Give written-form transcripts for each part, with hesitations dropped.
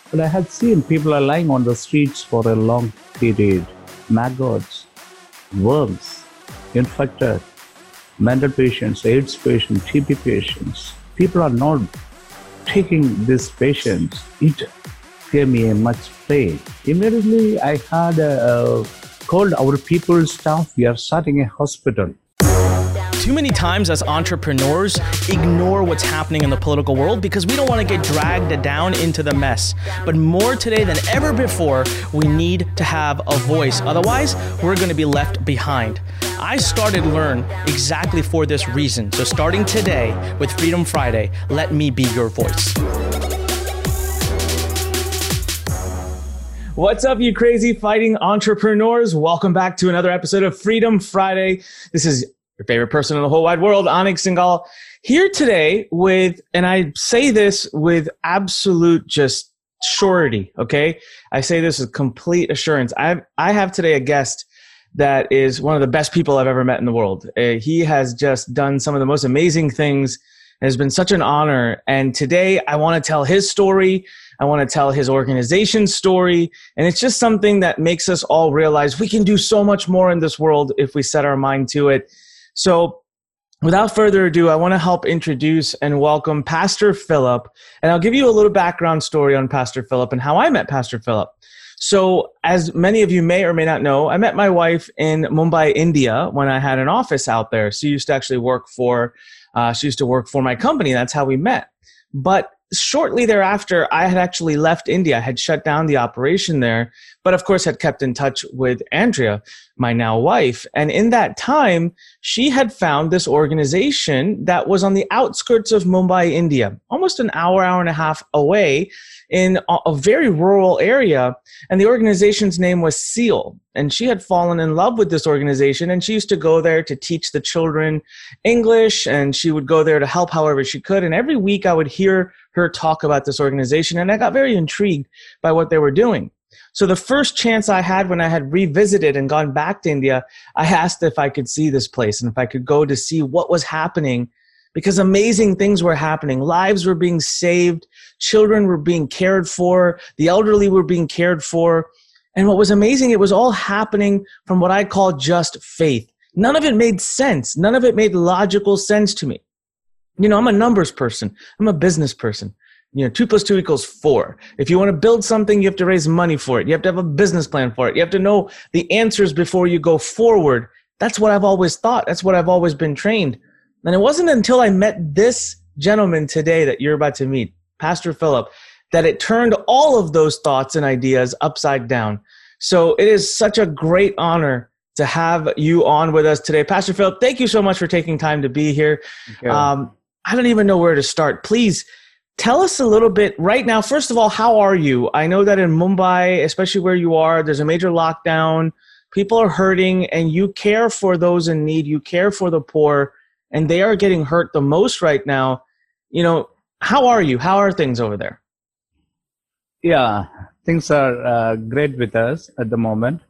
But I had seen people are lying on the streets for a long period. Maggots, worms, infected, mental patients, AIDS patients, TB patients. People are not taking these patients. It gave me a much pain. Immediately, I had called our people staff. We are starting a hospital. Too many times as entrepreneurs ignore what's happening in the political world because we don't want to get dragged down into the mess. But more today than ever before, we need to have a voice. Otherwise, we're going to be left behind. I started Learn exactly for this reason. So starting today with Freedom Friday, let me be your voice. What's up, you crazy fighting entrepreneurs? Welcome back to another episode of Freedom Friday. This is your favorite person in the whole wide world, Anik Singhal, here today with, and I say this with absolute just surety, okay? I say this with complete assurance. I have today a guest that is one of the best people I've ever met in the world. He has just done some of the most amazing things. It has been such an honor. And today I want to tell his story. I want to tell his organization's story. And it's just something that makes us all realize we can do so much more in this world if we set our mind to it. So without further ado, I want to help introduce and welcome Pastor Philip. And I'll give you a little background story on Pastor Philip and how I met Pastor Philip. So as many of you may or may not know, I met my wife in Mumbai, India, when I had an office out there. She used to actually work for my company. That's how we met. But shortly thereafter, I had actually left India. I had shut down the operation there, but of course had kept in touch with Andrea, my now wife. And in that time, she had found this organization that was on the outskirts of Mumbai, India, almost an hour and a half away in a very rural area. And the organization's name was SEAL. And she had fallen in love with this organization. And she used to go there to teach the children English. And she would go there to help however she could. And every week I would hear her talk about this organization. And I got very intrigued by what they were doing. So the first chance I had when I had revisited and gone back to India, I asked if I could see this place and if I could go to see what was happening, because amazing things were happening. Lives were being saved. Children were being cared for. The elderly were being cared for. And what was amazing, it was all happening from what I call just faith. None of it made sense. None of it made logical sense to me. You know, I'm a numbers person. I'm a business person. 2 + 2 = 4. If you want to build something, you have to raise money for it. You have to have a business plan for it. You have to know the answers before you go forward. That's what I've always thought. That's what I've always been trained. And it wasn't until I met this gentleman today that you're about to meet, Pastor Philip, that it turned all of those thoughts and ideas upside down. So it is such a great honor to have you on with us today. Pastor Philip, thank you so much for taking time to be here. I don't even know where to start. Please tell us a little bit right now. First of all, how are you? I know that in Mumbai, especially where you are, there's a major lockdown. People are hurting, and you care for those in need. You care for the poor, and they are getting hurt the most right now. How are you? How are things over there? Yeah, things are great with us at the moment.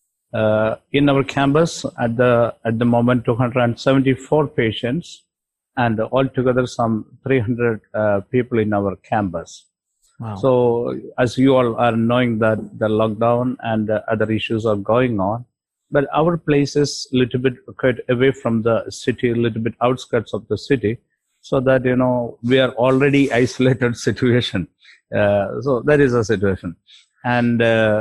In our campus, at the moment, 274 patients, and altogether some 300 people in our campus. Wow. So as you all are knowing that the lockdown and other issues are going on, but our place is a little bit quite away from the city, a little bit outskirts of the city, so that, we are already isolated situation. So that is a situation. And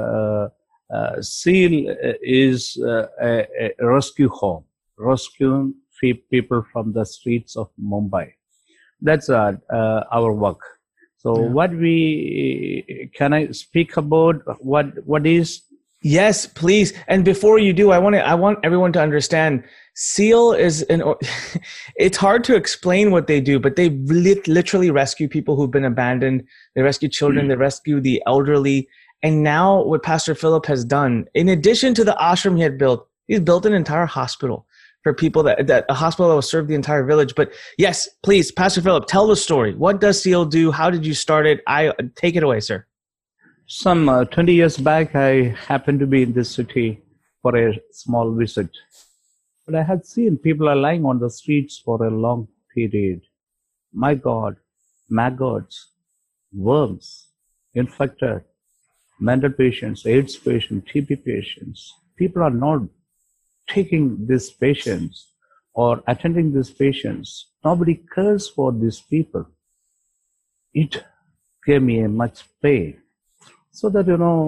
SEAL is a rescue home, rescuing people from the streets of Mumbai. That's our work. So can I speak about what is? Yes, please. And before you do, I want everyone to understand, SEAL is it's hard to explain what they do, but they literally rescue people who've been abandoned. They rescue children, they rescue the elderly. And now what Pastor Philip has done, in addition to the ashram he had built, he's built an entire hospital for people that a hospital that will serve the entire village. But yes, please, Pastor Philip, tell the story. What does SEAL do? How did you start it? Take it away, sir. Some 20 years back, I happened to be in this city for a small visit. But I had seen people are lying on the streets for a long period. My God, maggots, worms, infected, mental patients, AIDS patients, TB patients. People are not taking these patients or attending these patients. Nobody cares for these people. It gave me a much pain. So that,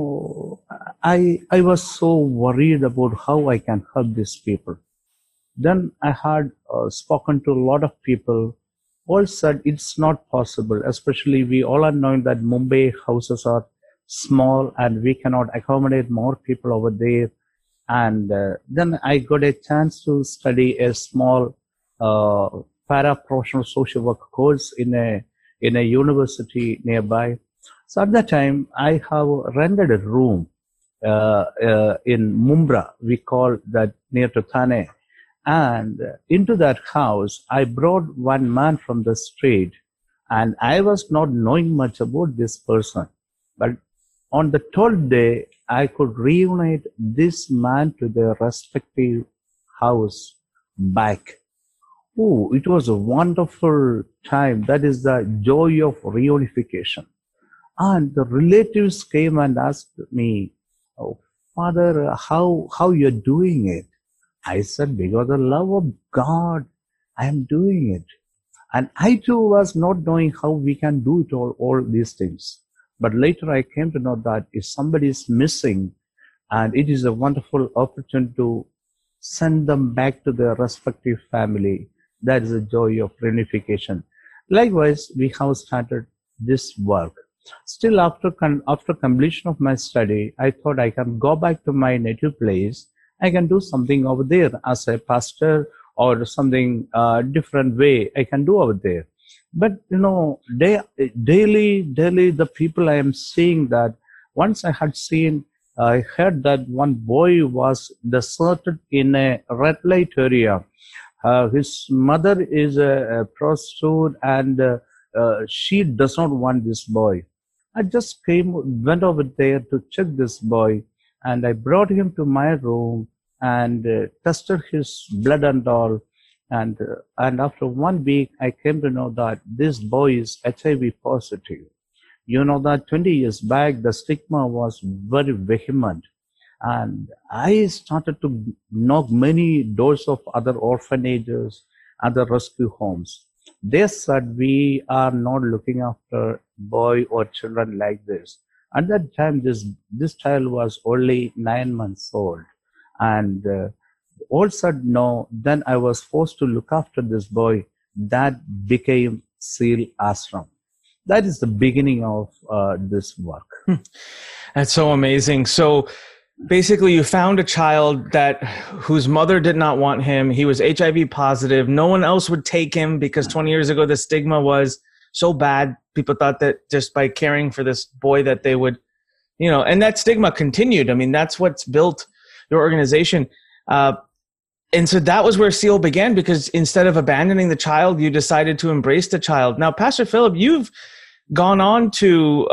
I was so worried about how I can help these people. Then I had spoken to a lot of people. All said it's not possible, especially we all are knowing that Mumbai houses are small and we cannot accommodate more people over there. And then I got a chance to study a small para-professional social work course in a university nearby. So at that time, I have rented a room in Mumbra, we call that near to Thane. And into that house, I brought one man from the street, and I was not knowing much about this person. But on the 12th day, I could reunite this man to their respective house back. Oh, it was a wonderful time. That is the joy of reunification. And the relatives came and asked me, "Oh, Father, how you're doing it?" I said, "Because the love of God, I am doing it." And I too was not knowing how we can do it all these things. But later I came to know that if somebody is missing, and it is a wonderful opportunity to send them back to their respective family, that is the joy of reunification. Likewise, we have started this work. Still, after completion of my study, I thought I can go back to my native place. I can do something over there as a pastor or something different way I can do over there. But, daily, the people I am seeing that once I heard that one boy was deserted in a red light area. His mother is a prostitute and she does not want this boy. I just went over there to check this boy, and I brought him to my room and tested his blood and all. And after 1 week, I came to know that this boy is HIV positive. You know that 20 years back, the stigma was very vehement. And I started to knock many doors of other orphanages, other rescue homes. They said, "We are not looking after boy or children like this." At that time, this child was only 9 months old. And all said no. Then I was forced to look after this boy. That became Seal Ashram. That is the beginning of this work. That's so amazing. So basically, you found a child whose mother did not want him. He was HIV positive. No one else would take him because 20 years ago, the stigma was so bad. People thought that just by caring for this boy that they would, and that stigma continued. I mean, that's what's built your organization. And so that was where SEAL began, because instead of abandoning the child, you decided to embrace the child. Now, Pastor Philip, you've gone on to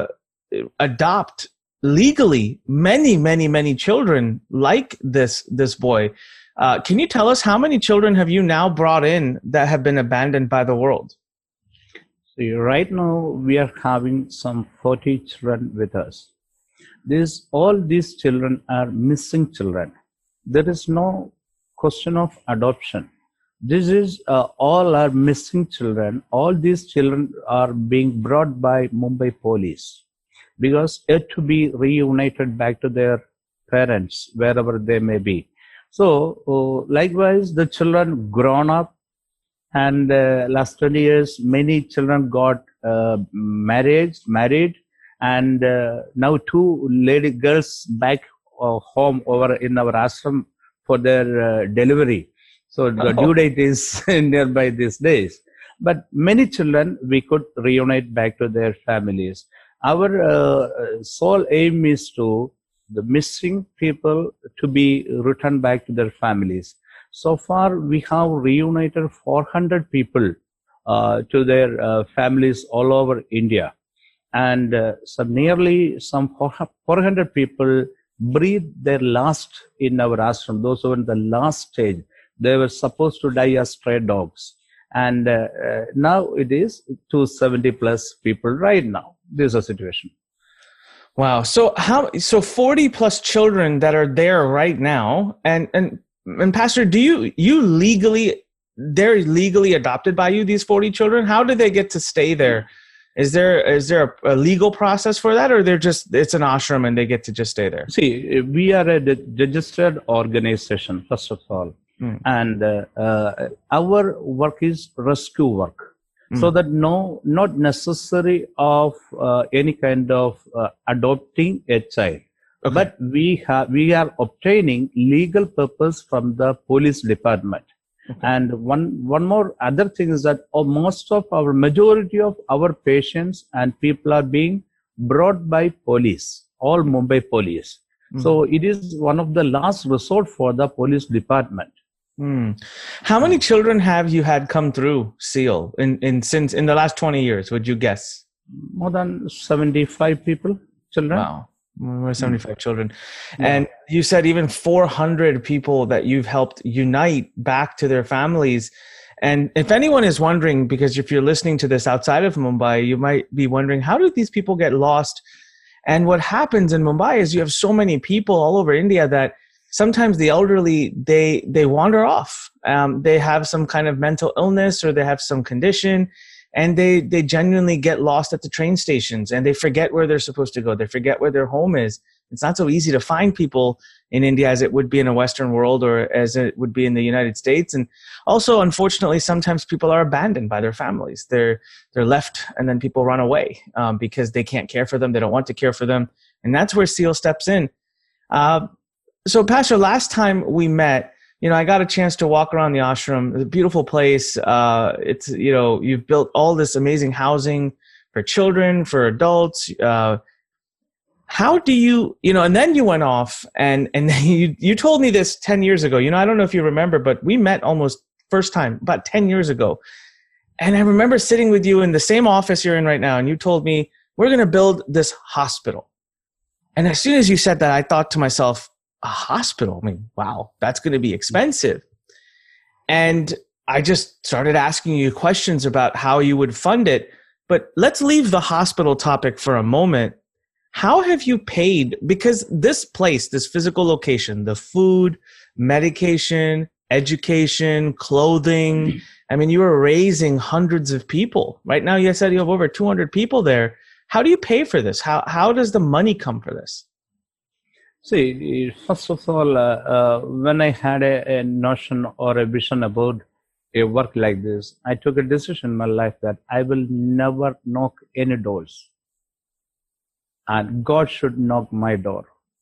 adopt legally many children like this boy. Can you tell us how many children have you now brought in that have been abandoned by the world? So right now we are having some 40 children with us. All these children are missing children. There is no question of adoption. This is all are missing children. All these children are being brought by Mumbai police, because yet to be reunited back to their parents, wherever they may be. So likewise, the children grown up, and last 20 years, many children got married, and now 2 girls back home over in our ashram for their delivery. So the due date is nearby these days. But many children we could reunite back to their families. Our sole aim is to the missing people to be returned back to their families. So far, we have reunited 400 people to their families all over India. And so nearly some 400 people breathed their last in our ashram. Those who were in the last stage, they were supposed to die as stray dogs. And now it is 270 plus people right now. This is a situation. Wow. So 40 plus children that are there right now, and Pastor, they're legally adopted by you, these 40 children? How do they get to stay there? Is there a legal process for that, or it's an ashram and they get to just stay there? See, we are a registered organization, first of all. And our work is rescue work. So that not necessary of any kind of adopting a child. Okay. But we are obtaining legal purpose from the police department. Okay. And one more other thing is that majority of our patients and people are being brought by police, all Mumbai police. So it is one of the last resort for the police department. How many children have you had come through SEAL in the last 20 years, would you guess? More than 75 children. Wow. More than 75 children. Yeah. And you said even 400 people that you've helped unite back to their families. And if anyone is wondering, because if you're listening to this outside of Mumbai, you might be wondering, how did these people get lost? And what happens in Mumbai is you have so many people all over India that sometimes the elderly, they wander off. They have some kind of mental illness or they have some condition, and they genuinely get lost at the train stations and they forget where they're supposed to go. They forget where their home is. It's not so easy to find people in India as it would be in a Western world or as it would be in the United States. And also, unfortunately, sometimes people are abandoned by their families. They're left and then people run away because they can't care for them. They don't want to care for them. And that's where SEAL steps in. So, Pastor, last time we met, I got a chance to walk around the ashram. It's a beautiful place. It's, you've built all this amazing housing for children, for adults. How do you, and then you went off and you told me this 10 years ago. I don't know if you remember, but we met almost first time about 10 years ago. And I remember sitting with you in the same office you're in right now. And you told me, we're going to build this hospital. And as soon as you said that, I thought to myself, a hospital? I mean, wow, that's going to be expensive. And I just started asking you questions about how you would fund it. But let's leave the hospital topic for a moment. How have you paid? Because this place, this physical location, the food, medication, education, clothing, I mean, you are raising hundreds of people. Right now, you said you have over 200 people there. How do you pay for this? How does the money come for this? See, first of all, when I had a notion or a vision about a work like this, I took a decision in my life that I will never knock any doors. And God should knock my door.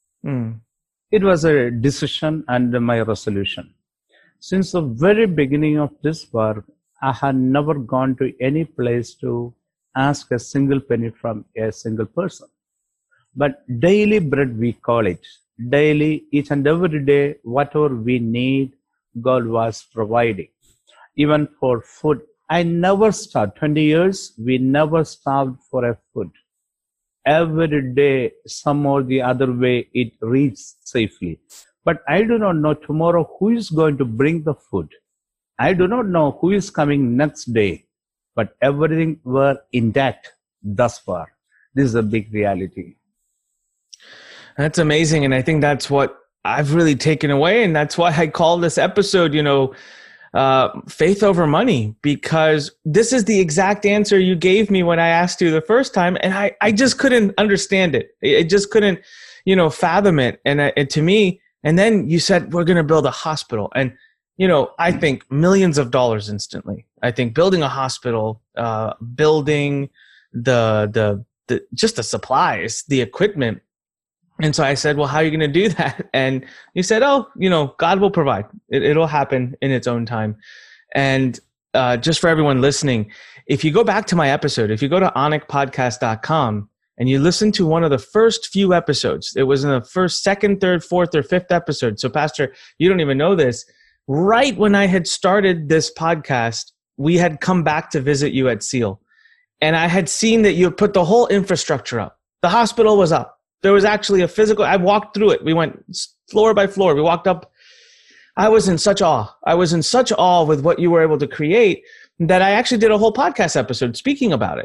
It was a decision and my resolution. Since the very beginning of this work, I had never gone to any place to ask a single penny from a single person. But daily bread, we call it. Daily, each and every day, whatever we need, God was providing. Even for food, I never starved. 20 years, we never starved for a food. Every day, some or the other way, it reaches safely. But I do not know tomorrow who is going to bring the food. I do not know who is coming next day. But everything were intact thus far. This is a big reality. That's amazing. And I think that's what I've really taken away. And that's why I call this episode, faith over money, because this is the exact answer you gave me when I asked you the first time. And I just couldn't understand it. I just couldn't, fathom it. And to me, and then you said, we're going to build a hospital. And, I think millions of dollars instantly. I think building a hospital, building the just the supplies, the equipment. And so I said, well, how are you going to do that? And you said, God will provide. It'll happen in its own time. And just for everyone listening, if you go back to my episode, if you go to onicpodcast.com and you listen to one of the first few episodes, it was in the first, second, third, fourth, or fifth episode. So Pastor, you don't even know this. Right when I had started this podcast, we had come back to visit you at SEAL. And I had seen that you had put the whole infrastructure up. The hospital was up. There was actually a physical, I walked through it. We went floor by floor. We walked up. I was in such awe. I was in such awe with what you were able to create that I actually did a whole podcast episode speaking about it.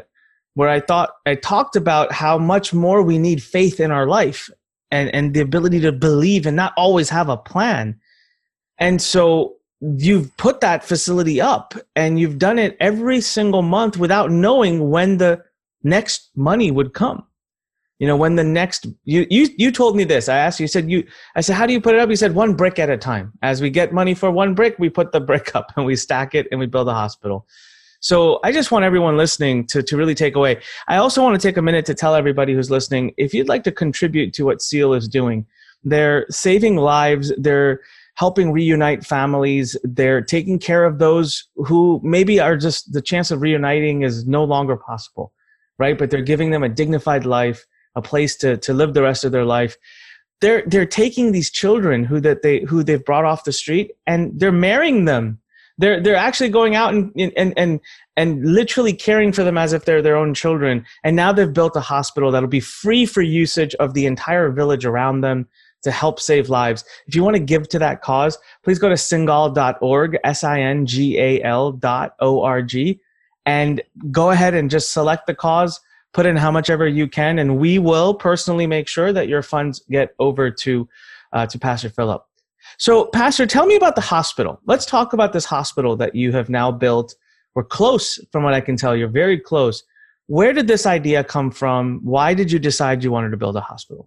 where I talked about how much more we need faith in our life and the ability to believe and not always have a plan. And so you've put that facility up and you've done it every single month without knowing when the next money would come. You know, when the next, you told me this, I asked you, I said, how do you put it up? You said 1 brick at a time. As we get money for 1 brick, we put the brick up and we stack it and we build a hospital. So I just want everyone listening to really take away. I also want to take a minute to tell everybody who's listening, if you'd like to contribute to what SEAL is doing, they're saving lives, they're helping reunite families, they're taking care of those who maybe are just, the chance of reuniting is no longer possible, right? But they're giving them a dignified life, a place to live the rest of their life. They're taking these children who they've brought off the street and they're marrying them. They're actually going out and literally caring for them as if they're their own children. And now they've built a hospital that'll be free for usage of the entire village around them to help save lives. If you want to give to that cause, please go to singal.org, SINGAL.org, and go ahead and just select the cause, put in how much ever you can, and we will personally make sure that your funds get over to Pastor Philip. So, Pastor, tell me about the hospital. Let's talk about this hospital that you have now built. We're close, from what I can tell. You're very close. Where did this idea come from? Why did you decide you wanted to build a hospital?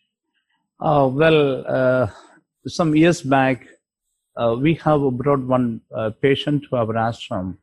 Some years back, we have brought one patient to our ashram.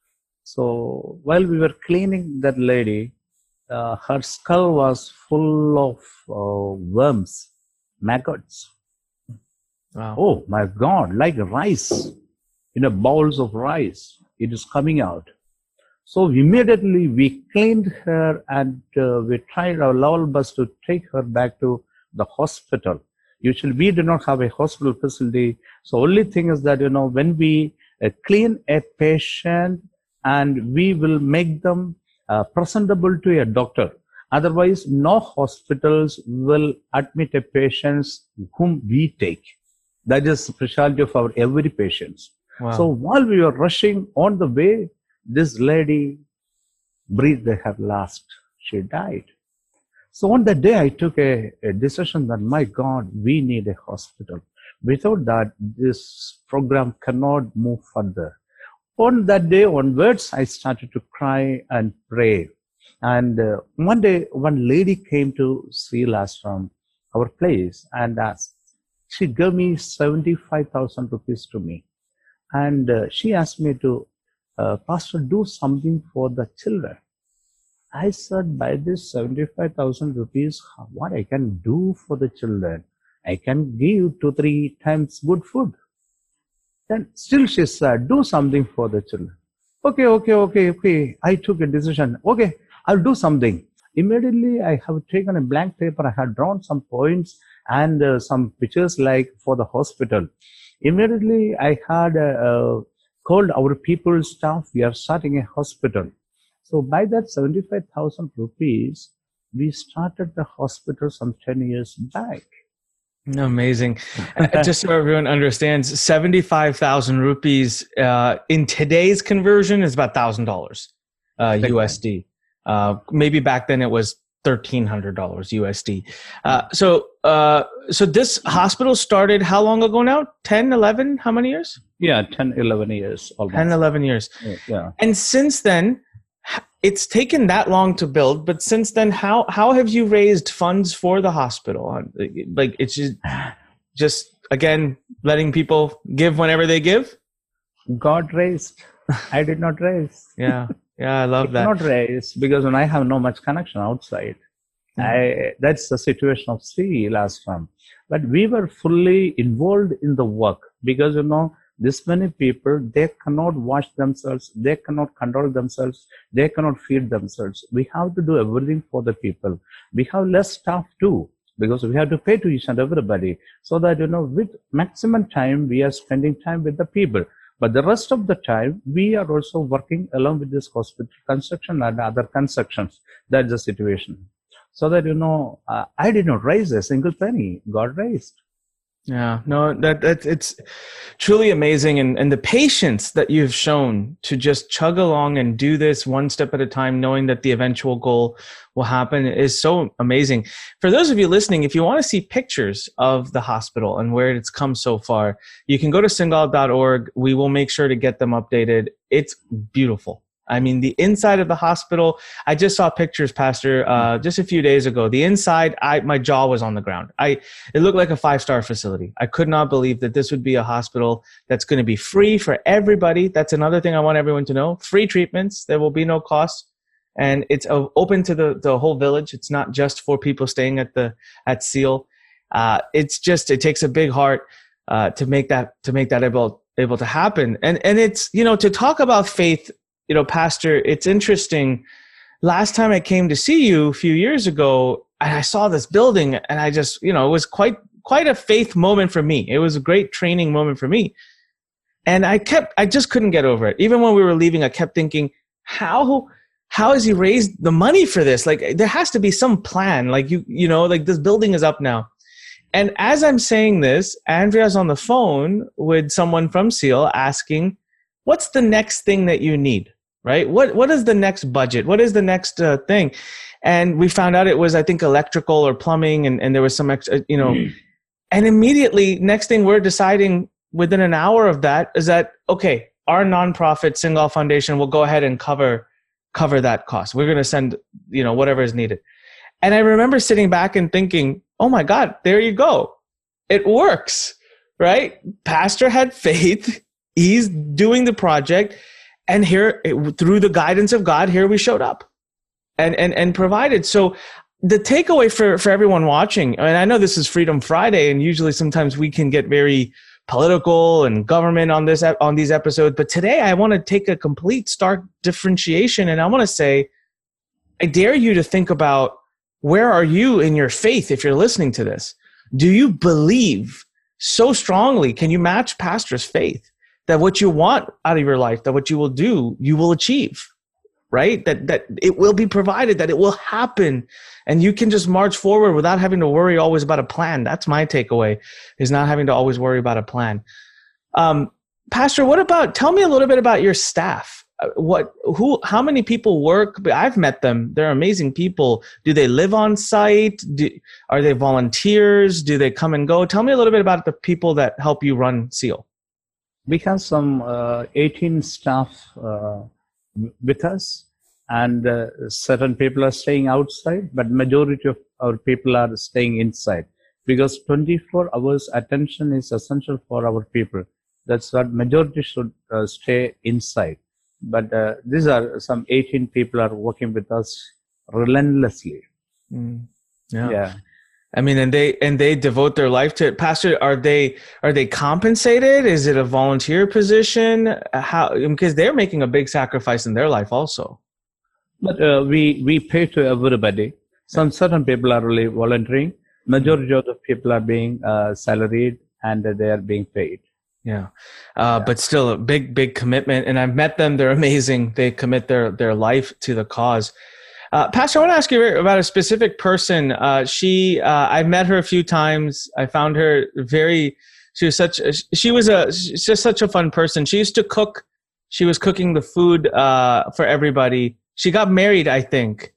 So while we were cleaning that lady, her skull was full of worms, maggots. Wow. Oh my God, like rice, bowls of rice, it is coming out. So immediately we cleaned her and we tried our level best to take her back to the hospital. Usually we do not have a hospital facility. So only thing is that, when we clean a patient and we will make them presentable to a doctor. Otherwise, no hospitals will admit a patients whom we take. That is the specialty of our every patient. Wow. So while we were rushing on the way, this lady breathed her last. She died. So on that day, I took a decision that, my God, we need a hospital. Without that, this program cannot move further. On that day onwards, I started to cry and pray. And one day, one lady came to see us from our place and asked. She gave me 75,000 rupees to me. And she asked me to, Pastor, do something for the children. I said, by this 75,000 rupees, what I can do for the children? I can give 2-3 times good food. Then still she said, do something for the children. Okay. I took a decision. Okay, I'll do something. Immediately, I have taken a blank paper. I had drawn some points and some pictures like for the hospital. Immediately, I had called our people staff. We are starting a hospital. So by that 75,000 rupees, we started the hospital some 10 years back. Amazing. Just so everyone understands, 75,000 rupees in today's conversion is about $1,000 USD. Maybe back then it was $1,300 USD. So this hospital started how long ago now? 10, 11? How many years? Yeah, 10, 11 years. Almost. 10, 11 years. Yeah. And since then, it's taken that long to build, but since then, how have you raised funds for the hospital? Like, it's just again, letting people give whenever they give? God raised. I did not raise. Yeah, I love that. Not raise because when I have no much connection outside, that's the situation of C last time. But we were fully involved in the work because, this many people, they cannot wash themselves, they cannot control themselves, they cannot feed themselves. We have to do everything for the people. We have less staff too, because we have to pay to each and everybody. So that, with maximum time, we are spending time with the people. But the rest of the time, we are also working along with this hospital construction and other constructions. That's the situation. So that, I did not raise a single penny. God raised. Yeah, no, that it's truly amazing, and the patience that you've shown to just chug along and do this one step at a time, knowing that the eventual goal will happen, is so amazing. For those of you listening, if you want to see pictures of the hospital and where it's come so far, you can go to singal.org. We will make sure to get them updated. It's beautiful. I mean, the inside of the hospital, I just saw pictures, Pastor, just a few days ago. The inside, my jaw was on the ground. It looked like a 5-star facility. I could not believe that this would be a hospital that's going to be free for everybody. That's another thing I want everyone to know. Free treatments. There will be no cost. And it's open to the whole village. It's not just for people staying at SEAL. It takes a big heart to make that able to happen. And it's, to talk about faith, Pastor, it's interesting. Last time I came to see you a few years ago, and I saw this building, and I just, it was quite a faith moment for me. It was a great training moment for me. And I just couldn't get over it. Even when we were leaving, I kept thinking, how has he raised the money for this? Like, there has to be some plan. Like, like this building is up now. And as I'm saying this, Andrea's on the phone with someone from SEAL asking, what's the next thing that you need? Right? What is the next budget? What is the next thing? And we found out it was, I think, electrical or plumbing, and there was some extra, and immediately, next thing we're deciding within an hour of that is that, okay, our nonprofit Singal Foundation will go ahead and cover that cost. We're going to send, whatever is needed. And I remember sitting back and thinking, oh my God, there you go. It works, right? Pastor had faith. He's doing the project. And here, through the guidance of God, here we showed up and provided. So the takeaway for everyone watching, and I know this is Freedom Friday, and usually sometimes we can get very political and government on these episodes, but today I want to take a complete stark differentiation, and I want to say, I dare you to think about, where are you in your faith if you're listening to this? Do you believe so strongly? Can you match Pastor's faith? That what you want out of your life, that what you will do, you will achieve, right? That it will be provided, that it will happen. And you can just march forward without having to worry always about a plan. That's my takeaway, is not having to always worry about a plan. Pastor, tell me a little bit about your staff. How many people work? I've met them. They're amazing people. Do they live on site? Are they volunteers? Do they come and go? Tell me a little bit about the people that help you run SEAL. We have some 18 staff with us, and certain people are staying outside, but majority of our people are staying inside, because 24 hours attention is essential for our people. That's what majority should stay inside. But these are some 18 people are working with us relentlessly. Yeah. I mean, and they devote their life to it. Pastor, are they compensated? Is it a volunteer position? Because they're making a big sacrifice in their life also. But we pay to everybody. Certain people are really volunteering. Majority of the people are being salaried, and they are being paid. Yeah. But still a big commitment. And I've met them. They're amazing. They commit their life to the cause. Pastor, I want to ask you about a specific person. I've met her a few times. I found her she's just such a fun person. She used to cook. She was cooking the food for everybody. She got married, I think.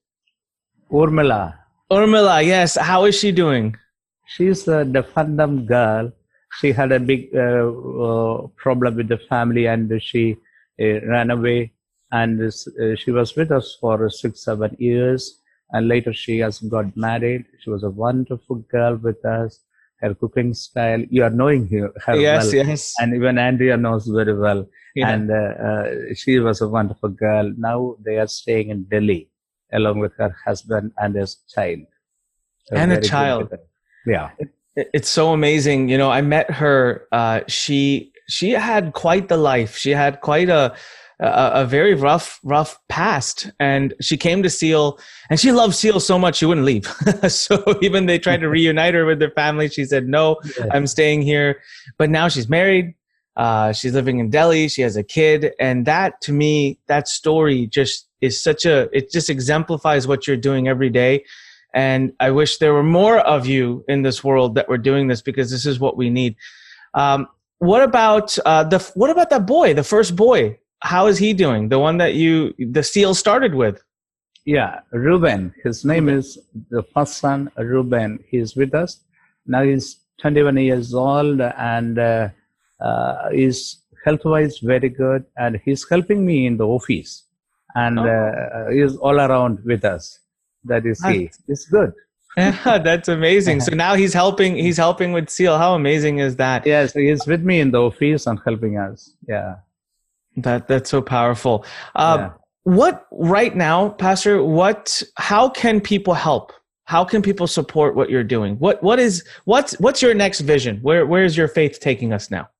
Urmila, yes. How is she doing? She's a Defendam girl. She had a big problem with the family, and she ran away. And she was with us for 6-7 years. And later she has got married. She was a wonderful girl with us. Her cooking style, you are knowing her yes, well. Yes. And even Andrea knows very well. Yeah. And she was a wonderful girl. Now they are staying in Delhi along with her husband and his child. And a child. Yeah. It's so amazing. I met her. She had quite the life. She had quite a very rough past, and she came to SEAL, and she loved SEAL so much she wouldn't leave. So even they tried to reunite her with their family. She said, no, I'm staying here. But now she's married. She's living in Delhi. She has a kid. And that, to me, that story just is it just exemplifies what you're doing every day. And I wish there were more of you in this world that were doing this, because this is what we need. What about that boy, the first boy? How is he doing? The one that the seal started with? Yeah, Ruben. His name is the first son, Ruben. He's with us. Now he's 21 years old, and is health-wise very good. And he's helping me in the office. And he's all around with us. That is he. It's good. Yeah, that's amazing. So now he's helping with seal. How amazing is that? Yes, he's with me in the office and helping us. Yeah. That's so powerful. What right now, Pastor, how can people help? How can people support what you're doing? What's your next vision? Where is your faith taking us now?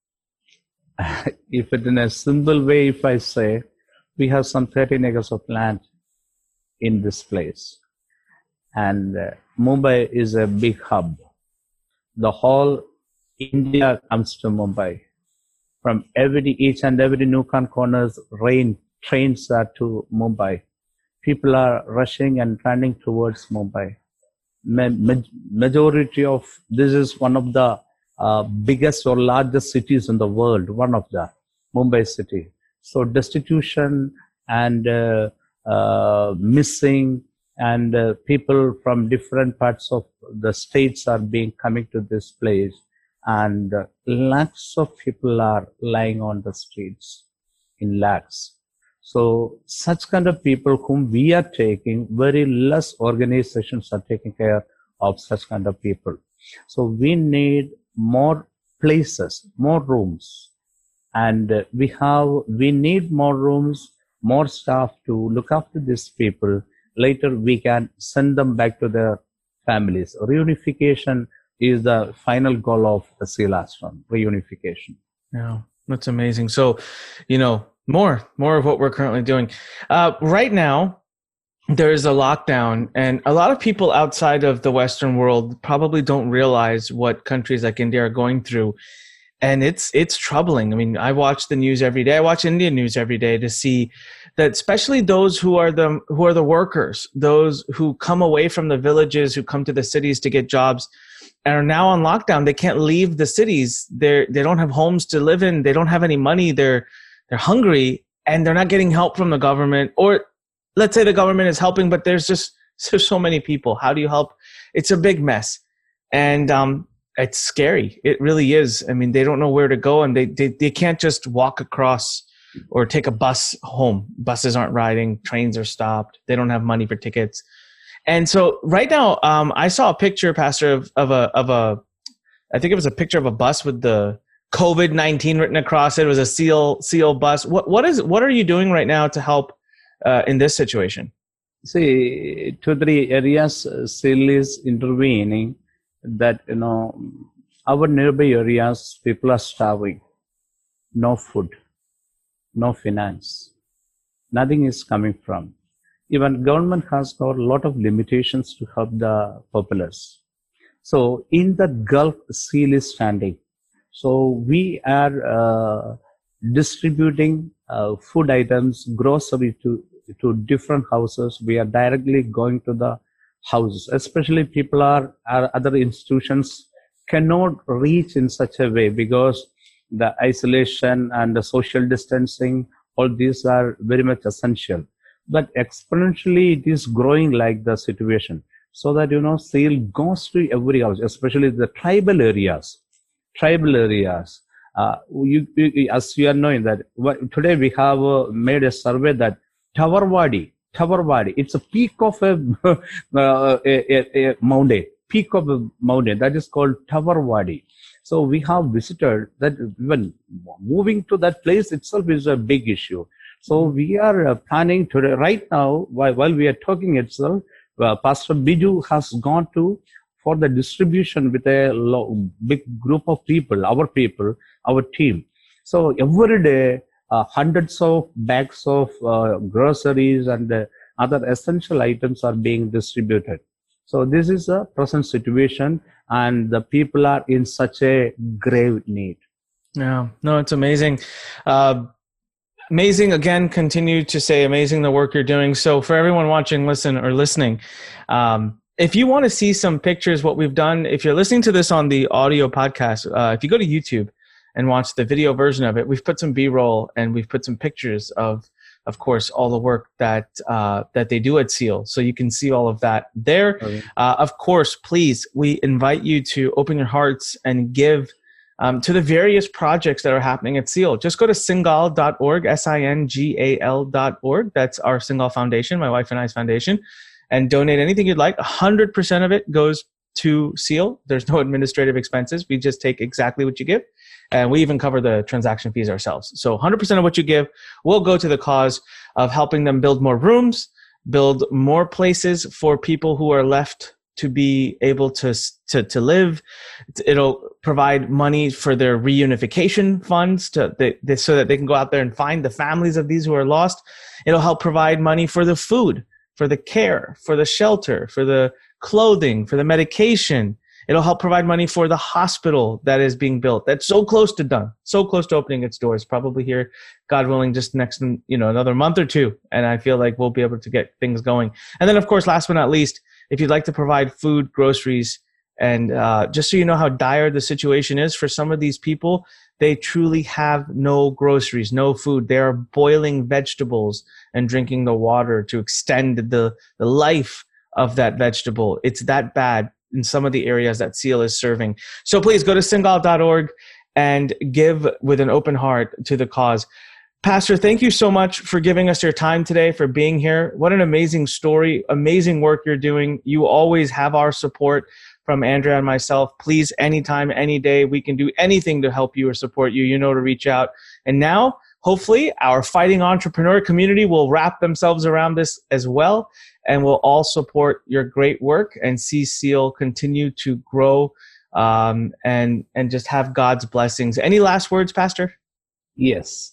If it in a simple way, if I say, we have some 13 acres of land in this place. And Mumbai is a big hub. The whole India comes to Mumbai. From each and every nook and corners, trains are to Mumbai. People are rushing and running towards Mumbai. Majority of this is one of the biggest or largest cities in the world. One of the Mumbai city. So destitution and missing, and people from different parts of the states are coming to this place, and lakhs of people are lying on the streets in lakhs. So such kind of people whom we are taking, very less organizations are taking care of such kind of people. So we need more places, more rooms, and we need more rooms, more staff to look after these people. Later we can send them back to their families. Reunification is the final goal of the SEAL Ashram, reunification. Yeah, that's amazing. So, more of what we're currently doing. Right now, there is a lockdown, and a lot of people outside of the Western world probably don't realize what countries like India are going through. And it's troubling. I mean, I watch the news every day. I watch Indian news every day to see that, especially those who are the workers, those who come away from the villages, who come to the cities to get jobs, and are now on lockdown. They can't leave the cities. They don't have homes to live in. They don't have any money. They're hungry, and they're not getting help from the government. Or let's say the government is helping, but there's so many people. How do you help? It's a big mess, and it's scary. It really is. I mean, they don't know where to go, and they can't just walk across or take a bus home. Buses aren't riding. Trains are stopped. They don't have money for tickets. And so right now, I saw a picture, Pastor, of a I think it was a picture of a bus with the COVID-19 written across it. It was a SEAL bus. What are you doing right now to help in this situation? See, 2-3 areas SEAL is intervening. That our nearby areas, people are starving. No food, no finance, nothing is coming from. Even government has got a lot of limitations to help the populace. So in the Gulf, SEAL is standing. So we are distributing food items, grocery to different houses. We are directly going to the houses, especially people other institutions cannot reach in such a way because the isolation and the social distancing, all these are very much essential. But exponentially, it is growing like the situation. So that, SEAL goes to every house, especially the tribal areas. As you are knowing that today we have made a survey that Tawarwadi, it's a peak of a mountain, that is called Tawarwadi. So we have visited that. Even moving to that place itself is a big issue. So we are planning today, right now, while we are talking itself, Pastor Biju has gone for the distribution with a big group of people, our team. So every day, hundreds of bags of groceries and other essential items are being distributed. So this is a present situation, and the people are in such a grave need. Yeah, no, it's amazing. Amazing. Again, continue to say amazing the work you're doing. So for everyone watching, listening, if you want to see some pictures, what we've done, if you're listening to this on the audio podcast, if you go to YouTube and watch the video version of it, we've put some B-roll and we've put some pictures of course, all the work that they do at SEAL. So you can see all of that there. Okay. Of course, please, we invite you to open your hearts and give to the various projects that are happening at SEAL. Just go to singal.org, SINGAL.org. That's our Singal Foundation, my wife and I's foundation, and donate anything you'd like. 100% of it goes to SEAL. There's no administrative expenses. We just take exactly what you give. And we even cover the transaction fees ourselves. So 100% of what you give will go to the cause of helping them build more rooms, build more places for people who are left to be able to live. It'll provide money for their reunification funds so that they can go out there and find the families of these who are lost. It'll help provide money for the food, for the care, for the shelter, for the clothing, for the medication. It'll help provide money for the hospital that is being built. That's so close to done, so close to opening its doors. Probably here, God willing, just next, another month or two. And I feel like we'll be able to get things going. And then, of course, last but not least, if you'd like to provide food, groceries, and just so you know how dire the situation is for some of these people, they truly have no groceries, no food. They are boiling vegetables and drinking the water to extend the life of that vegetable. It's that bad in some of the areas that SEAL is serving. So please go to singal.org and give with an open heart to the cause. Pastor, thank you so much for giving us your time today, for being here. What an amazing story, amazing work you're doing. You always have our support from Andrea and myself. Please, anytime, any day, we can do anything to help you or support you. You know to reach out. And now, hopefully, our fighting entrepreneur community will wrap themselves around this as well, and we'll all support your great work and see SEAL continue to grow and just have God's blessings. Any last words, Pastor? Yes.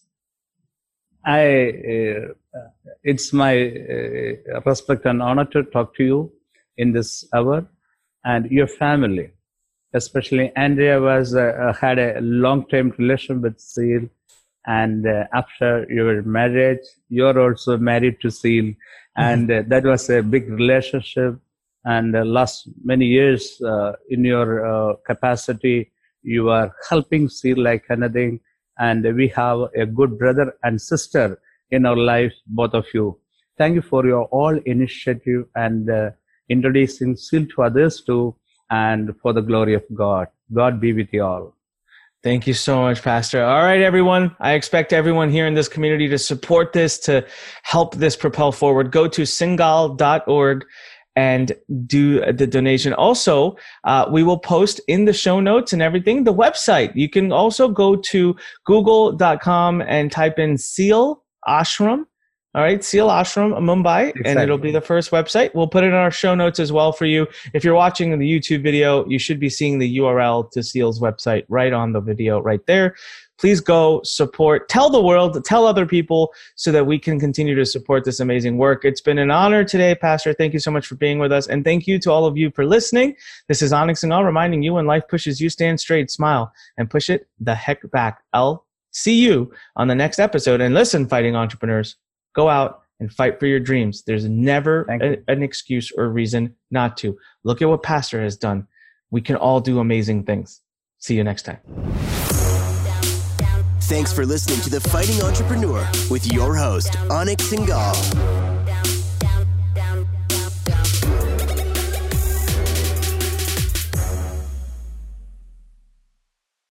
It's my respect and honor to talk to you in this hour, and your family, especially Andrea had a long-term relation with SEAL. And after your marriage, you're also married to SEAL. And that was a big relationship. And last many years in your capacity, you are helping SEAL like anything. And we have a good brother and sister in our lives, both of you. Thank you for your all initiative and introducing SEAL to others too, and for the glory of God. God be with you all. Thank you so much, Pastor. All right, everyone. I expect everyone here in this community to support this, to help this propel forward. Go to singal.org and do the donation. Also, we will post in the show notes and everything, the website. You can also go to google.com and type in SEAL Ashram. All right, SEAL Ashram, Mumbai, exactly. And it'll be the first website. We'll put it in our show notes as well for you. If you're watching the YouTube video, you should be seeing the URL to SEAL's website right on the video right there. Please go support, tell the world, tell other people so that we can continue to support this amazing work. It's been an honor today, Pastor. Thank you so much for being with us. And thank you to all of you for listening. This is Onyx Singal reminding you, when life pushes you, stand straight, smile, and push it the heck back. I'll see you on the next episode. And listen, fighting entrepreneurs, go out and fight for your dreams. There's never an excuse or reason not to. Look at what Pastor has done. We can all do amazing things. See you next time. Thanks for listening to The Fighting Entrepreneur with your host, Onyx Singal.